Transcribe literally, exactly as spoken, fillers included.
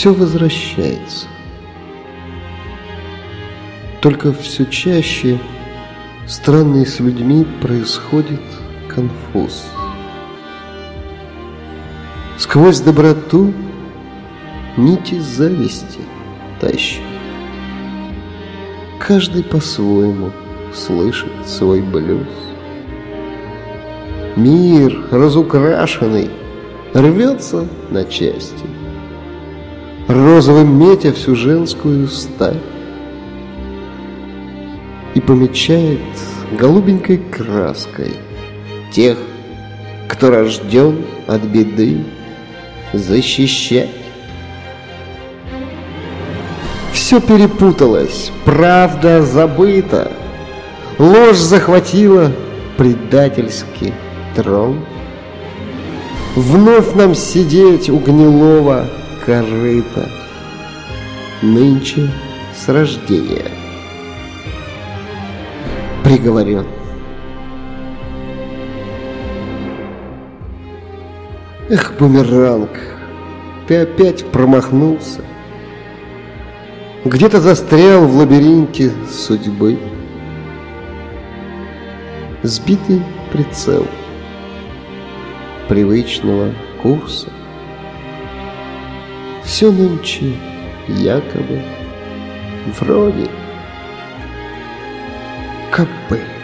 все возвращается. Только все чаще странный с людьми происходит конфуз. Сквозь доброту нити зависти тащат. Каждый по-своему слышит свой блюз. Мир разукрашенный рвется на части, розовым метя всю женскую сталь, и помечает голубенькой краской тех, кто рожден от беды защищать. Все перепуталось, правда забыта, ложь захватила предательский трон. Вновь нам сидеть у гнилого корыта, нынче с рождения приговорен. Эх, бумеранг, ты опять промахнулся, где-то застрял в лабиринте судьбы. Сбитый прицел привычного курса. Все нынче якобы вроде как бы.